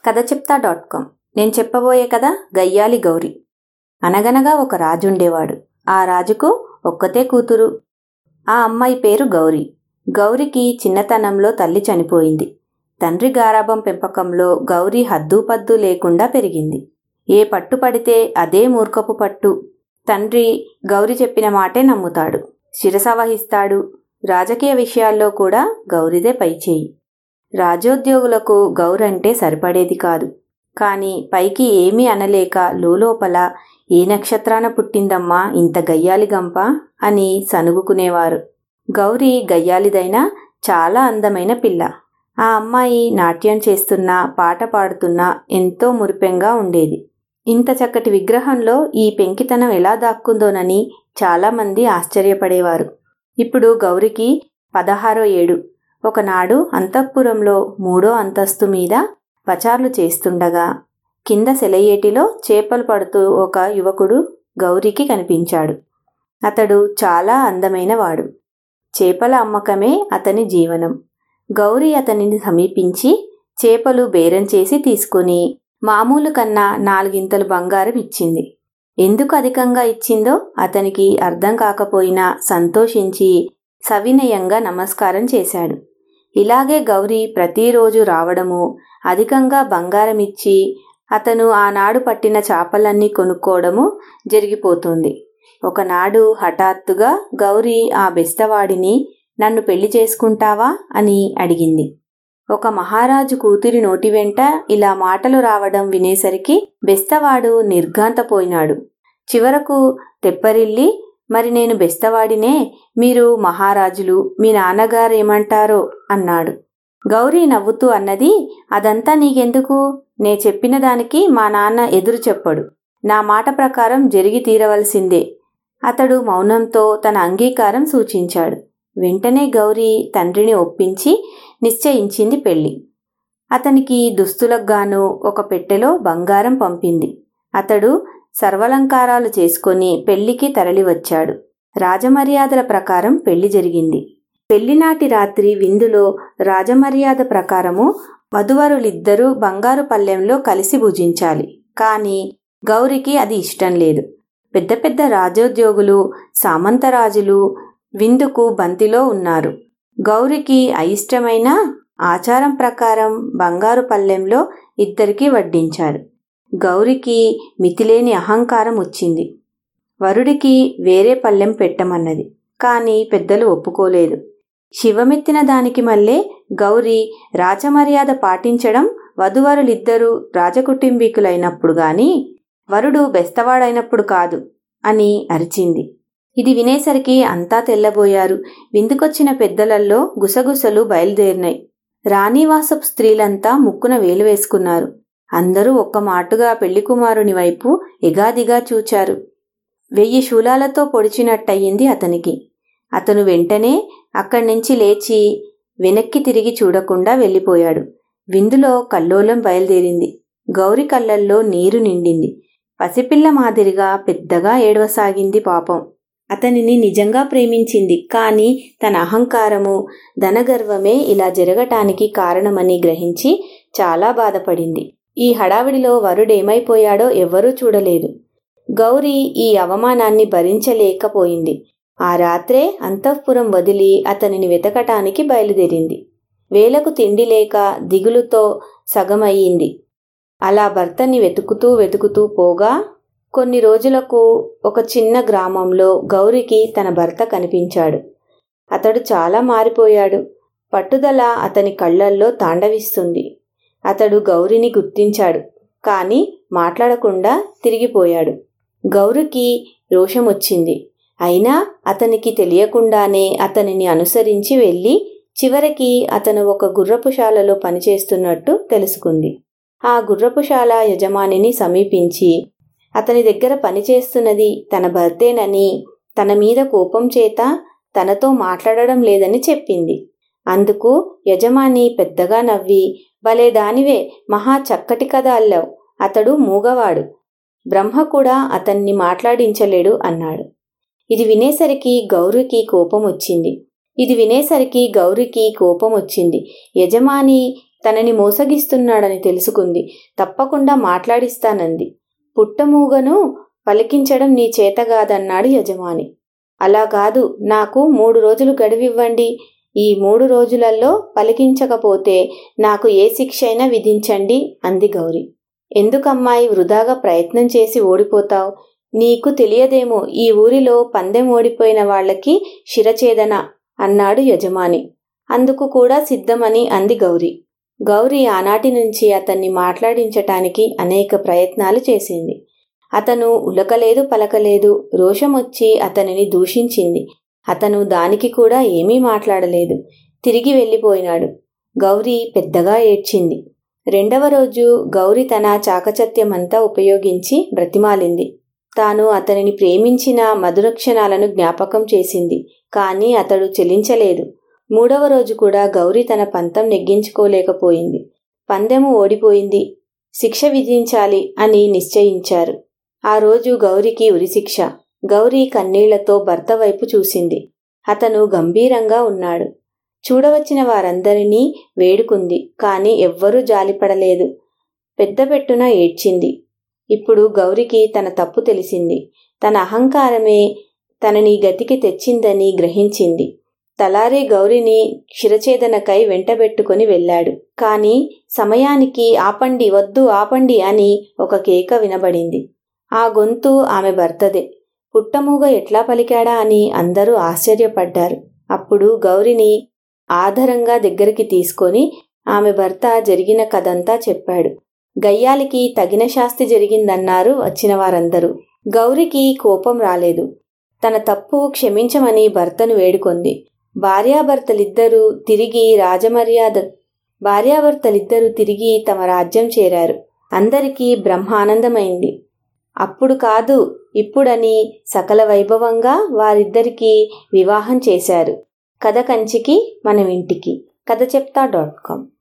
కథచెప్తా.com. నేను చెప్పబోయే కథ గయ్యాలి గౌరి. అనగనగా ఒక రాజుండేవాడు. ఆ రాజుకు ఒక్కతే కూతురు. ఆ అమ్మాయి పేరు గౌరి. గౌరికి చిన్నతనంలో తల్లి చనిపోయింది. తండ్రి గారాబం పెంపకంలో గౌరి హద్దుపద్దు లేకుండా పెరిగింది. ఏ పట్టు పడితే అదే మూర్ఖపు పట్టు. తండ్రి గౌరి చెప్పిన మాటే నమ్ముతాడు, శిరసవహిస్తాడు. రాజకీయ విషయాల్లో కూడా గౌరిదే పైచేయి. రాజోద్యోగులకు గౌరంటే సరిపడేది కాదు. కాని పైకి ఏమీ అనలేక లోలోపల ఏ నక్షత్రాన పుట్టిందమ్మా ఇంత గయ్యాలి గంప అని సనుగుకునేవారు. గౌరి గయ్యాలిదైనా చాలా అందమైన పిల్ల. ఆ అమ్మాయి నాట్యం చేస్తున్నా, పాట పాడుతున్నా ఎంతో మురిపెంగా ఉండేది. ఇంత చక్కటి విగ్రహంలో ఈ పెంకితనం ఎలా దాక్కుందోనని చాలామంది ఆశ్చర్యపడేవారు. ఇప్పుడు గౌరికి 16వ ఏడు. ఒకనాడు అంతఃపురంలో 3వ అంతస్తు మీద పచార్లు చేస్తుండగా కింద సెలయేటిలో చేపలు పడుతూ ఒక యువకుడు గౌరికి కనిపించాడు. అతడు చాలా అందమైన వాడు. చేపల అమ్మకమే అతని జీవనం. గౌరి అతనిని సమీపించి చేపలు బేరం చేసి తీసుకుని మామూలు కన్నా 4 బంగారం ఇచ్చింది. ఎందుకు అధికంగా ఇచ్చిందో అతనికి అర్థం కాకపోయినా సంతోషించి సవినయంగా నమస్కారం చేశాడు. ఇలాగే గౌరి ప్రతిరోజు రావడము, అధికంగా బంగారమిచ్చి అతను ఆనాడు పట్టిన చేపలన్నీ కొనుక్కోవడము జరిగిపోతుంది. ఒకనాడు హఠాత్తుగా గౌరి ఆ బెస్తవాడిని నన్ను పెళ్లి చేసుకుంటావా అని అడిగింది. ఒక మహారాజు కూతురి నోటి వెంట ఇలా మాటలు రావడం వినేసరికి బెస్తవాడు నిర్ఘాంతపోయినాడు. చివరకు తెప్పరిల్లి, మరి నేను బెస్తవాడినే, మీరు మహారాజులు, మీ నాన్నగారేమంటారో అన్నాడు. గౌరీ నవ్వుతూ అన్నది, అదంతా నీకెందుకు? నే చెప్పిన దానికి మా నాన్న ఎదురు చెప్పడు. నా మాట ప్రకారం జరిగి తీరవలసిందే. అతడు మౌనంతో తన అంగీకారం సూచించాడు. వెంటనే గౌరీ తండ్రిని ఒప్పించి నిశ్చయించింది పెళ్లి. అతనికి దుస్తులకుగాను ఒక పెట్టెలో బంగారం పంపింది. అతడు సర్వలంకారాలు చేసుకొని పెళ్లికి తరలివచ్చాడు. రాజమర్యాదల ప్రకారం పెళ్లి జరిగింది. పెళ్లినాటి రాత్రి విందులో రాజమర్యాద ప్రకారము వధువరులిద్దరూ బంగారు పళ్ళెంలో కలిసి భుజించాలి. కాని గౌరికి అది ఇష్టం లేదు. పెద్ద పెద్ద రాజోద్యోగులు, సామంతరాజులు విందుకు బంతిలో ఉన్నారు. గౌరికి అయిష్టమైన ఆచారం ప్రకారం బంగారు పళ్ళెంలో ఇద్దరికీ వడ్డించారు. గౌరికి మితిలేని అహంకారం వచ్చింది. వరుడికి వేరే పళ్ళెం పెట్టమన్నది. కాని పెద్దలు ఒప్పుకోలేదు. శివమెత్తిన దానికి మళ్ళే గౌరి రాజమర్యాద పాటించడం వధువరులిద్దరూ రాజకుటుంబీకులైనప్పుడు గాని వరుడు బెస్తవాడైనప్పుడు కాదు అని అరిచింది. ఇది వినేసరికి అంతా తెల్లబోయారు. విందుకొచ్చిన పెద్దలల్లో గుసగుసలు బయలుదేరినాయి. రాణివాసపు స్త్రీలంతా ముక్కున వేలు వేసుకున్నారు. అందరూ ఒక్క మాటుగా పెళ్లికుమారుని వైపు ఎగాదిగా చూచారు. 1000 శూలాలతో పొడిచినట్టయింది అతనికి. అతను వెంటనే అక్కడ్నుంచి లేచి వెనక్కి తిరిగి చూడకుండా వెళ్ళిపోయాడు. విందులో కల్లోలం బయలుదేరింది. గౌరి కళ్ళల్లో నీరు నిండింది. పసిపిల్ల మాదిరిగా పెద్దగా ఏడవసాగింది. పాపం, అతనిని నిజంగా ప్రేమించింది. కాని తన అహంకారము, ధనగర్వమే ఇలా జరగటానికి కారణమని గ్రహించి చాలా బాధపడింది. ఈ హడావిడిలో వరుడేమైపోయాడో ఎవ్వరూ చూడలేదు. గౌరి ఈ అవమానాన్ని భరించలేకపోయింది. ఆ రాత్రే అంతఃపురం వదిలి అతనిని వెతకటానికి బయలుదేరింది. వేలకు తిండి లేక దిగులుతో సగమయ్యింది. అలా భర్తని వెతుకుతూ పోగా కొన్ని రోజులకు ఒక చిన్న గ్రామంలో గౌరికి తన భర్త కనిపించాడు. అతడు చాలా మారిపోయాడు. పట్టుదల అతని కళ్ళల్లో తాండవిస్తుంది. అతడు గౌరిని గుర్తించాడు. కాని మాట్లాడకుండా తిరిగిపోయాడు. గౌరికి రోషమొచ్చింది. అయినా అతనికి తెలియకుండానే అతనిని అనుసరించి వెళ్ళి చివరికి అతను ఒక గుర్రపుశాలలో పనిచేస్తున్నట్టు తెలుసుకుంది. ఆ గుర్రపుశాల యజమానిని సమీపించి అతని దగ్గర పనిచేస్తున్నది తన భర్తేనని, తన మీద కోపం చేత తనతో మాట్లాడడం లేదని చెప్పింది. అందుకు యజమాని పెద్దగా నవ్వి, భలే దానివే, మహా చక్కటి కథ అల్లావు. అతడు మూగవాడు, బ్రహ్మ కూడా అతన్ని మాట్లాడించలేడు అన్నాడు. ఇది వినేసరికి గౌరికి కోపం వచ్చింది. యజమాని తనని మోసగిస్తున్నాడని తెలుసుకుంది. తప్పకుండా మాట్లాడిస్తానంది. పుట్టమూగను పలికించడం నీ చేతగాదన్నాడు యజమాని. అలా కాదు, నాకు 3 రోజులు గడువివ్వండి. ఈ 3 రోజులలో పలికించకపోతే నాకు ఏ శిక్షైనా విధించండి అంది గౌరి. ఎందుకమ్మాయి వృధాగా ప్రయత్నం చేసి ఓడిపోతావు? నీకు తెలియదేమో, ఈ ఊరిలో పందెం ఓడిపోయిన వాళ్లకి శిరఛేదన అన్నాడు యజమాని. అందుకు కూడా సిద్ధమని అంది గౌరి. గౌరి ఆనాటి నుంచి అతన్ని మాట్లాడించటానికి అనేక ప్రయత్నాలు చేసింది. అతను ఉలకలేదు పలకలేదు. రోషమొచ్చి అతనిని దూషించింది. అతను దానికి కూడా ఏమీ మాట్లాడలేదు. తిరిగి వెళ్ళిపోయినాడు. గౌరి పెద్దగా ఏడ్చింది. 2వ రోజు గౌరి తన చాకచత్యమంతా ఉపయోగించి బ్రతిమాలింది. తాను అతనిని ప్రేమించిన మధురక్షణాలను జ్ఞాపకం చేసింది. కాని అతడు చెలించలేదు. 3వ రోజు కూడా గౌరి తన పంతం నెగ్గించుకోలేకపోయింది. పందెము ఓడిపోయింది. శిక్ష విధించాలి అని నిశ్చయించారు. ఆ రోజు గౌరికి ఉరిశిక్ష. గౌరి కన్నీళ్లతో భర్త వైపు చూసింది. అతను గంభీరంగా ఉన్నాడు. చూడవచ్చిన వారందరినీ వేడుకుంది. కాని ఎవ్వరూ జాలిపడలేదు. పెద్దపెట్టున ఏడ్చింది. ఇప్పుడు గౌరికి తన తప్పు తెలిసింది. తన అహంకారమే తనని గతికి తెచ్చిందని గ్రహించింది. తలారే గౌరిని శిరఛేదనకై వెంటబెట్టుకుని వెళ్ళాడు. కాని సమయానికి ఆపండి, వద్దు, ఆపండి అని ఒక కేక వినబడింది. ఆ గొంతు ఆమె భర్తదే. పుట్టమూగ ఎట్లా పలికాడా అని అందరూ ఆశ్చర్యపడ్డారు. అప్పుడు గౌరిని ఆదరంగా దగ్గరికి తీసుకొని ఆమె భర్త జరిగిన కథంతా చెప్పాడు. గయ్యాలికి తగిన శాస్తి జరిగిందన్నారు వచ్చిన వారందరూ. గౌరికి కోపం రాలేదు. తన తప్పు క్షమించమని భర్తను వేడుకొంది. భార్యాభర్తలిద్దరూ తిరిగి తమ రాజ్యం చేరారు. అందరికీ బ్రహ్మానందమైంది. అప్పుడు కాదు ఇప్పుడని సకల వైభవంగా వారిద్దరికీ వివాహం చేశారు. కథ కంచికి మనం ఇంటికి. కథచెప్తా.com